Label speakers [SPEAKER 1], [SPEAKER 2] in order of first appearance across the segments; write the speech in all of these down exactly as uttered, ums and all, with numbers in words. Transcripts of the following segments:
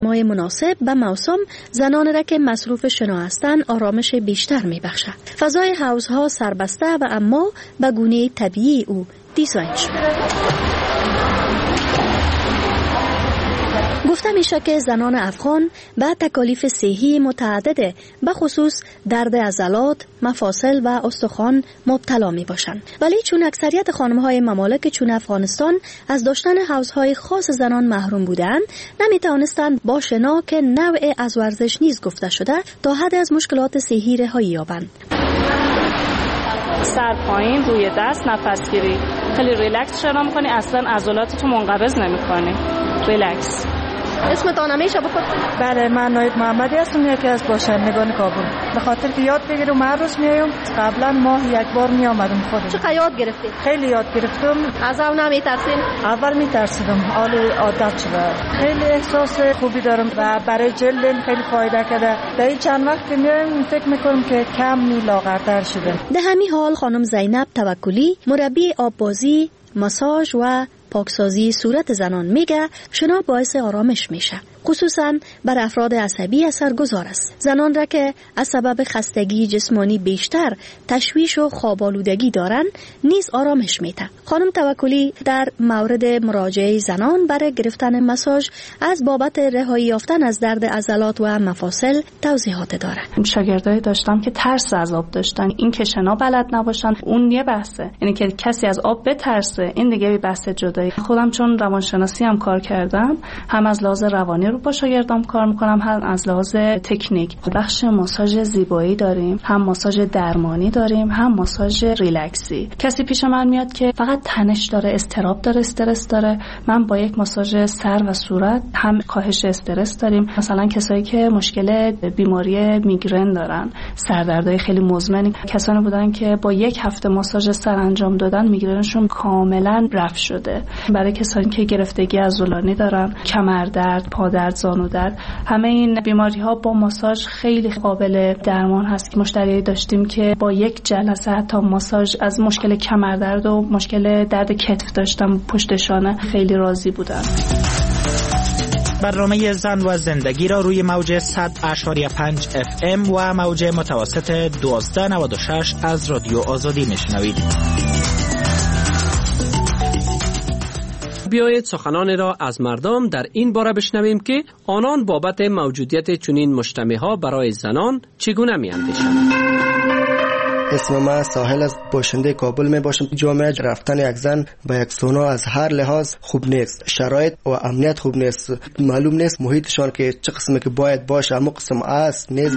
[SPEAKER 1] مای مناسب به موسم زنان را که مصروف شنا هستند آرامش بیشتر می بخشد. فضای حوضها سربسته و اما به گونه طبیعی او دیزاین شده. گفته میشه که زنان افغان به تکالیف صحی متعدد به خصوص درد عضلات، مفاصل و استخوان مبتلا می باشند. ولی چون اکثریت خانم‌های ممالک چون افغانستان از داشتن حوضهای خاص زنان محروم بودند، نمی توانستند با شنا که نوع از ورزش نیز گفته شده تا حد از مشکلات صحی رهایی یابند.
[SPEAKER 2] سر پایین روی دست نفس گیری، خیلی ریلکس شنا می‌کنی، اصلا عضلاتتو منقبض نمی‌کنی، ریلکس.
[SPEAKER 1] اسمتان همیشه بخود؟
[SPEAKER 3] بله، من نایب محمدی هستم، یکی از باشندگان کابل. به خاطر که یاد بگیرم هر روز میایم. قبلا ماه یک بار می آمدم خودم.
[SPEAKER 1] چقدر یاد گرفتی؟
[SPEAKER 3] خیلی یاد گرفتم.
[SPEAKER 1] از اون نمیترسین؟
[SPEAKER 3] اول میترسیدم، حالا عادت شده. خیلی احساس خوبی دارم و برای جلدم خیلی فایده کرده. در این چند وقت که میایم فکر میکنم که کم می لاغرتر شدم.
[SPEAKER 1] در همین حال خانم زینب توکلی، مربی آببازی، ماساژ و پاکسازی صورت زنان میگه شنا باعث آرامش میشه، خصوصا بر افراد عصبی اثرگذار است. زنان را که از سبب خستگی جسمانی بیشتر تشویش و خواب‌آلودگی دارند نیز آرامش میده. خانم توکلی در مورد مراجعه زنان برای گرفتن مساژ از بابت رهایی یافتن از درد عضلات و مفاصل توضیحات داره.
[SPEAKER 2] شاگردای داشتم که ترس از آب داشتن، این که شنا بلد نباشن، اون یه بحثه. یعنی که کسی از آب بترسه، این دیگه بحث جدایی. خودم چون روانشناسی هم کار کردم، هم از لحاظ روانی رو با شاگردام کار میکنم، هم از لحاظ تکنیک. بخش ماساژ زیبایی داریم، هم ماساژ درمانی داریم، هم ماساژ ریلکسی. کسی پیش من میاد که فقط تنش داره، اضطراب داره، استرس داره، من با یک ماساژ سر و صورت هم کاهش استرس داریم. مثلا کسایی که مشکل بیماری میگرن دارن، سردردهای خیلی مزمن، کسانی بودن که با یک هفته ماساژ سر انجام دادن میگرنشون کاملا رفع شده. برای کسانی که گرفتگی عضلانی دارن، کمردرد، پادرد، زانو درد، همه این بیماری ها با ماساژ خیلی قابل درمان هست که مشتری داشتیم که با یک جلسه حتی ماساژ از مشکل کمردرد و مشکل درد کتف داشتم پشت شانه خیلی راضی بودن.
[SPEAKER 4] برنامه زن و زندگی را روی موج صد اشاری پنج اف ام و موج متوسط دوازده نود و شش از رادیو آزادی میشنوید.
[SPEAKER 5] بیایید سخنان را از مردم در این باره بشنویم که آنان بابت موجودیت چنین مجتمع‌ها برای زنان چگونه می‌اندیشند.
[SPEAKER 6] اسم من ساحل است، باشنده کابل می باشم. جامعه رفتن یک زن به یک سونا از هر لحاظ خوب نیست، شرایط و امنیت خوب نیست، معلوم نیست محیطشان که چه قسمی که باید باشه، اما قسم است نیست.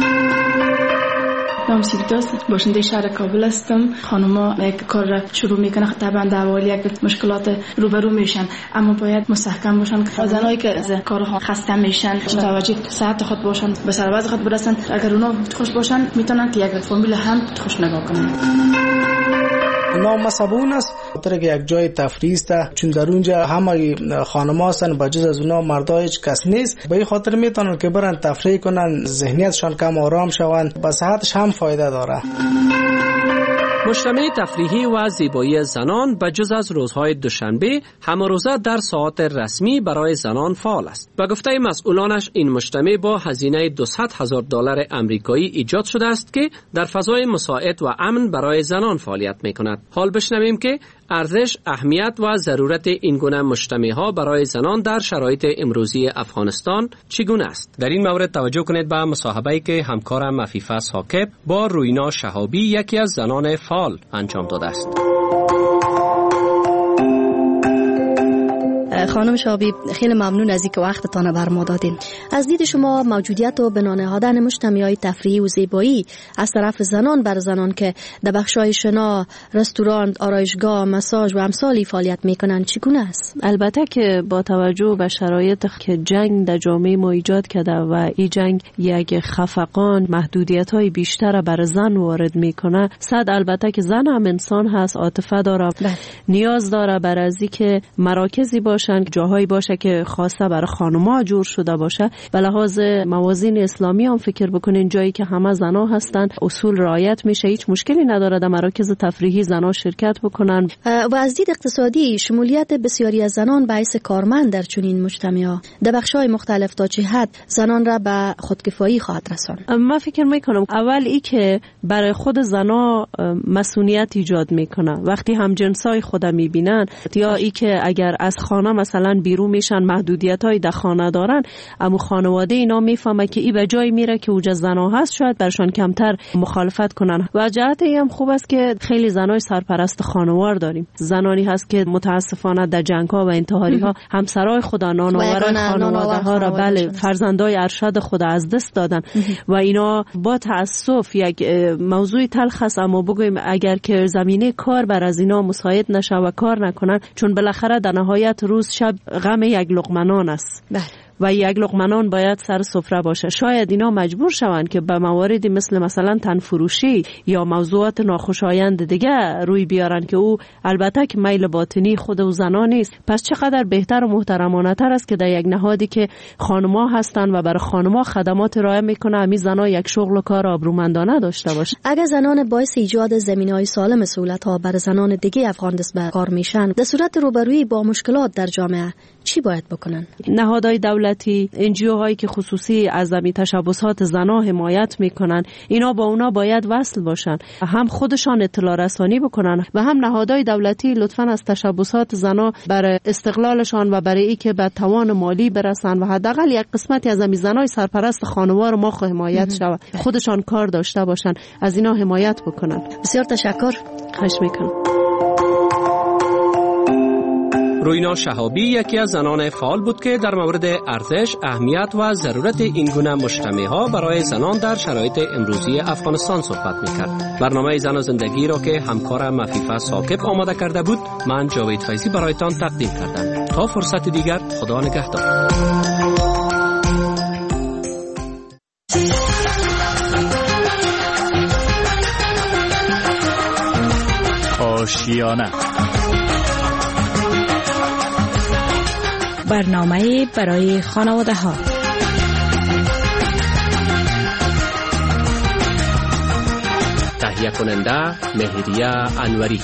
[SPEAKER 7] نام سیداست، باشنده شهر کابل هستم. خانوما یک کار را شروع میکنن، طبعا در اول یک مشکلات روبرو میشن، اما باید مستحکم باشن. زنایی که از کارها خسته میشن توجه صحت خود باشن، به سرباز خود برسن. اگر اونا خوش باشن میتونن که یک فامیل هم خوش نگاه کنن.
[SPEAKER 8] نام مصابون است، خاطر که یک جای تفریح است، چون در اونجا همه خانم‌ها هستن، بجز از اونا مردا هیچ کس نیست. به این خاطر میتونن که برن تفریح کنن، ذهنیتشان کم آرام شوند، به صحتش هم فایده داره.
[SPEAKER 5] مجتمع تفریحی و زیبایی زنان به جز از روزهای دوشنبه همه روزه در ساعات رسمی برای زنان فعال است. به گفته مسئولانش این مجتمع با هزینه دویست هزار دلار آمریکایی ایجاد شده است که در فضای مساعد و امن برای زنان فعالیت می‌کند. حال بشنویم که ارزش، اهمیت و ضرورت این گونه مجتمع‌ها برای زنان در شرایط امروزی افغانستان چگونه است. در این مورد توجه کنید به مصاحبه‌ای که همکارم عفیفه ساکب با روینا شهابی، یکی از زنان فعال، انجام داده است.
[SPEAKER 1] خانم شهابی، خیلی ممنون از اینکه وقتتان بر ما دادین. از دید شما موجودیت و بنا نهادن مجتمع‌های تفریحی و زیبایی از طرف زنان بر زنان که در بخش‌های شنا، رستوران، آرایشگاه، ماساژ و امثالی فعالیت می‌کنند چگونه است؟
[SPEAKER 9] البته که با توجه به شرایط که جنگ در جامعه ما ایجاد کرده و این جنگ یک خفقان، محدودیت‌های بیشتر بر زن وارد می‌کنه، صد البته که زن هم انسان هست، عاطفه داره، نیاز داره بر از اینکه مراکزی باشه باشن، جاهایی باشه که خاصه برای خانم‌ها جور شده باشه. به لحاظ موازین اسلامی هم فکر بکنین جایی که همه زنا هستن اصول رعایت میشه، هیچ مشکلی نداره در مراکز تفریحی زنا شرکت بکنن.
[SPEAKER 1] و از دید اقتصادی شمولیت بسیاری از زنان باعث کارمند در چنین مجتمع‌ها در بخش‌های مختلف تا چه حد زنان را به خودکفایی خواهد رساند؟
[SPEAKER 9] من فکر میکنم اول ای که برای خود زنا مسئولیت ایجاد میکنه وقتی هم جنسای خود میبینن، یا ای که اگر از خانه مثلا بیرون میشن محدودیت‌های در خانه دارن، اما خانواده اینا میفهمه که ای به جای میره که اوجا زنا هست شاید برشان کمتر مخالفت کنن. و جهت هم خوب است که خیلی زنای سرپرست خانوار داریم. زنانی هست که متاسفانه در جنگ‌ها و انتحاری‌ها همسرای خدا نانآورای خانواده‌ها را بله فرزندای ارشد خدا از دست دادن و اینا با تأسف یک موضوع تلخ است، اما بگویم اگر که زمینه کار بر از اینا مساعد نشه و کار نکنن، چون بالاخره در نهایت روز شب غم یک لقمه نان است و یک لقمه نان باید سر سفره باشه. شاید اینا مجبور شوند که به مواردی مثل مثلا تنفروشی یا موضوعات ناخوشایند دیگه روی بیارن که او البته که میل باطنی خود او زنا نیست. پس چقدر بهتر و محترمانه تر است که در یک نهادی که خانم‌ها هستن و برای خانم‌ها خدمات ارائه میکنه، همین زنا یک شغل و کار آبرومندانه داشته باشه.
[SPEAKER 1] اگر زنان باعث ایجاد زمینه‌های سالم سهولت‌ها برای زنان دیگه افغان دست به کار میشن، در صورت روبرویی با مشکلات در جامعه چی باید بکنن؟
[SPEAKER 9] نهادهای دولتی، انجیو هایی که خصوصی از زمین تشبسات زنا حمایت میکنن، اینا با اونا باید وصل باشن، هم خودشان اطلاع رسانی بکنن و هم نهادهای دولتی لطفاً از تشبسات زنا برای استقلالشان و برای ای که به توان مالی برسن و حداقل یک قسمتی از زمین زنای سرپرست خانوار ما خو حمایت شود، خودشان کار داشته باشن، از اینا حمایت بکنن.
[SPEAKER 1] بسیار تشکر.
[SPEAKER 9] خواهش میکنم.
[SPEAKER 5] روینا شهابی یکی از زنان فعال بود که در مورد ارزش، اهمیت و ضرورت این گونه مجتمع‌ها برای زنان در شرایط امروزی افغانستان صحبت می‌کرد. برنامه زن و زندگی را که همکارم مفیفه ثاقب آماده کرده بود، من جاوید فیضی برایتان تقدیم کردم. تا فرصت دیگر، خدا نگهدار.
[SPEAKER 4] آشیانه
[SPEAKER 10] برنامه برای خانواده ها.
[SPEAKER 5] تهیه کننده مهریه انوری.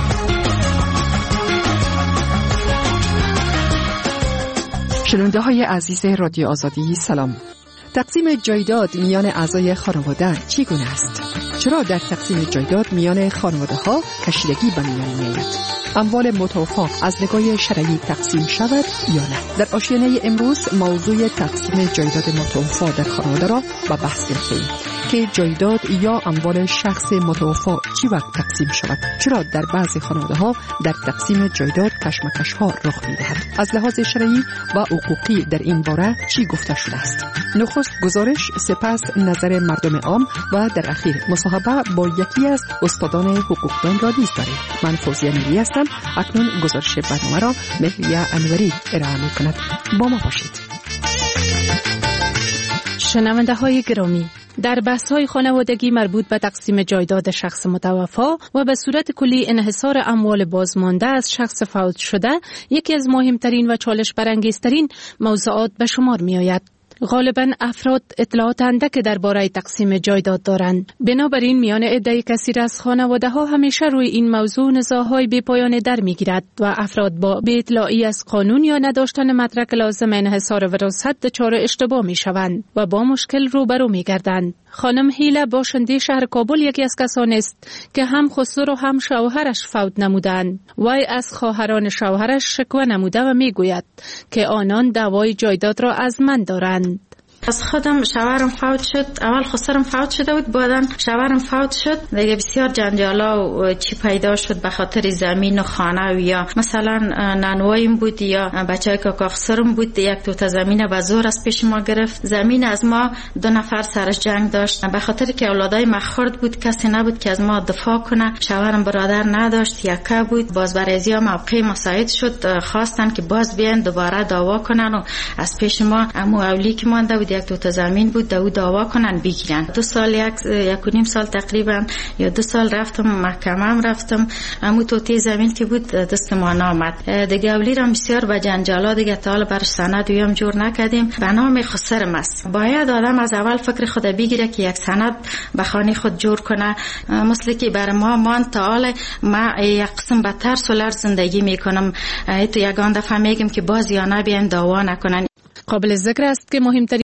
[SPEAKER 11] شنونده های عزیز رادیو آزادی سلام. تقسیم جایداد میان اعضای خانواده چگونه است؟ چرا در تقسیم جایداد میان خانواده ها کشیدگی به میان میآید؟ اموال متوفا از نگاه شرعی تقسیم شود یا نه؟ در آشیانه امروز موضوع تقسیم جایداد متوفا در خانواده را به بحث گرفتیم که جایداد یا اموال شخص متوفا چی وقت تقسیم شود؟ چرا در بعضی خانواده ها در تقسیم جایداد کشمکش ها رخ می‌دهد؟ از لحاظ شرعی و حقوقی در این باره چی گفته شده است؟ نخست گزارش، سپس نظر مردم عام و در اخیر مصاحبه با یکی از استادان حقوقدان را نیز داریم. من فوزیه میری هستم. اکنون گزارش برنامه را مهریه انوری ارائه می‌کند. با ما باشید.
[SPEAKER 10] شنونده های گرامی، در بحث های خانوادگی مربوط به تقسیم جایداد شخص متوفا و به صورت کلی انحصار اموال بازمانده از شخص فوت شده، یکی از مهمترین و چالش برانگیزترین موضوعات به شمار می آید. غالباً افراد اطلاعات اندک درباره تقسیم جایداد دارند. بنابراین میان عده کثیر از خانواده ها همیشه روی این موضوع نزاع‌های بی‌پایان در می‌گیرد و افراد با بی اطلاعی از قانون یا نداشتن مدرک لازم انحصار وراثت دچار اشتباه می‌شوند و با مشکل روبرو می‌گردند. خانم هیله باشنده شهر کابل یکی از کسانی است که هم خسرو و هم شوهرش فوت نمودند. وی از خواهران شوهرش شکوه نموده و میگوید که آنان دعوای جایداد را از من دارند.
[SPEAKER 12] از خودم شوهرم فوت شد، اول خسرم فوت شده بود، بعداً شوهرم فوت شد. دیگه بسیار جنجالا و چی پیدا شد به خاطر زمین و خانه و یا مثلا نانوایم بود یا بچهای کاکا خسرم بود، یک توته زمین به زور از پیش ما گرفت. زمین از ما دو نفر سرش جنگ داشت به خاطر که اولادای ما خرد بود، کسی نبود که از ما دفاع کنه. شوهرم برادر نداشت، یکه بود. باز برازیا موقع مساعد شد، خواستن که باز بیان دوباره دعوا کنن و از پیش ما عمو اولی که مانده بود یک دو تا زمین بود دو دعوا کنن بگیرن. دو سال یک یک و نیم سال تقریبا یا دو سال رفتم محکمه هم رفتم، امو توتی زمین که بود دست ما نامد دیگه. اولی را بسیار به جنجالا دیگه تا حالا بر سند ویم جور نکردیم. به نام خسرم است. باید آدم از اول فکر خود بگیره که یک سند به خانه خود جور کنه. مثل که بر ما مان تا حالا ما یک قسم به ترس و لرز زندگی میکنم. تو یگان دفعه میگم که باز یا نبین دعوا نکنن.
[SPEAKER 10] قابل ذکر است که مهمترین